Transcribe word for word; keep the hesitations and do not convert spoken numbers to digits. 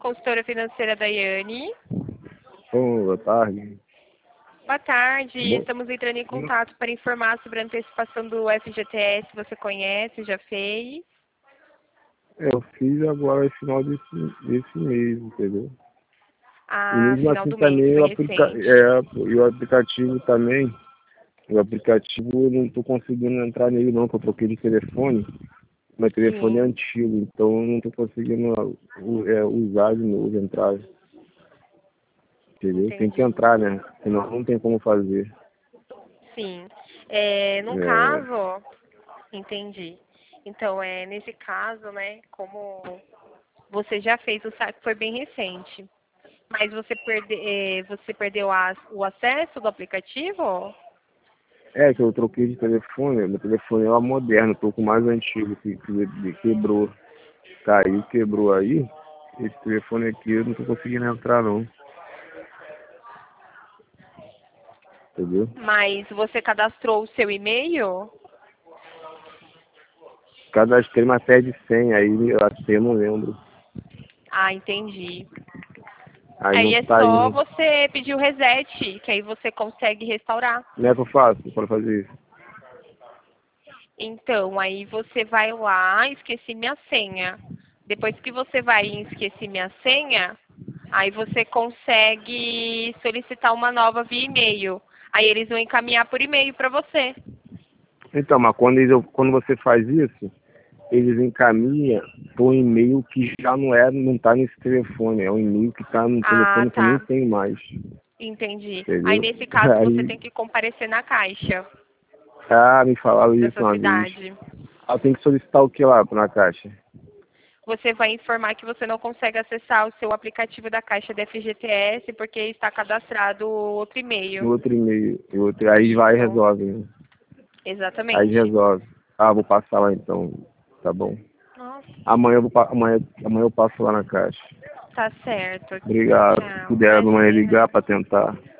consultora financeira Daiane. Bom, boa tarde. Boa tarde, Bom, estamos entrando em contato para informar sobre a antecipação do F G T S. Você conhece, já fez? eu fiz agora no final desse, desse mês, entendeu? E Ah, mesmo final assim do mês, também foi o, aplica recente. é, e o aplicativo também, o aplicativo eu não estou conseguindo entrar nele não, que eu troquei de telefone. Meu telefone é Sim, antigo, então eu não estou conseguindo uh, é, usar de novo, entrar, entendeu? Tem que entendi. entrar, né? Senão não tem como fazer. Sim. É, no É, caso, entendi. Então, é, nesse caso, né, como você já fez o saque, foi bem recente. Mas você, perde, é, você perdeu a, o acesso do aplicativo? é que eu troquei de telefone, meu telefone é o moderno, estou com o mais antigo, que, que quebrou, caiu, quebrou aí. Esse telefone aqui eu não estou conseguindo entrar não, entendeu? Mas você cadastrou o seu e-mail? Cadastrei, mas pede senha, aí eu até eu não lembro. Ah, entendi. Aí Aí não é tá só indo. você pedir o reset, que aí você consegue restaurar. Como é que eu faço para fazer isso? Então, aí você vai lá, esqueci minha senha. Depois que você vai em esqueci minha senha, aí você consegue solicitar uma nova via e-mail. Aí eles vão encaminhar por e-mail para você. Então, mas quando, eles, quando você faz isso, eles encaminham para um e-mail que já não é, não tá nesse telefone, é um e-mail que tá no Ah, telefone que eu nem tá. tenho mais, Entendi. Aí entendeu? nesse caso você Aí, tem que comparecer na caixa ah, me falaram da isso sua uma vez. cidade. Ah, eu tenho que solicitar o que lá na caixa? Você vai informar que você não consegue acessar o seu aplicativo da Caixa da F G T S porque está cadastrado outro No e-mail. outro e-mail, no outro, aí vai e Isso, resolve, né? Aí exatamente. resolve. Ah, vou passar lá então, tá bom. Nossa, Amanhã eu, vou, pa- amanhã, amanhã eu passo lá na caixa. tá certo. Obrigado. Se Tchau. puder amanhã Imagina. ligar para tentar.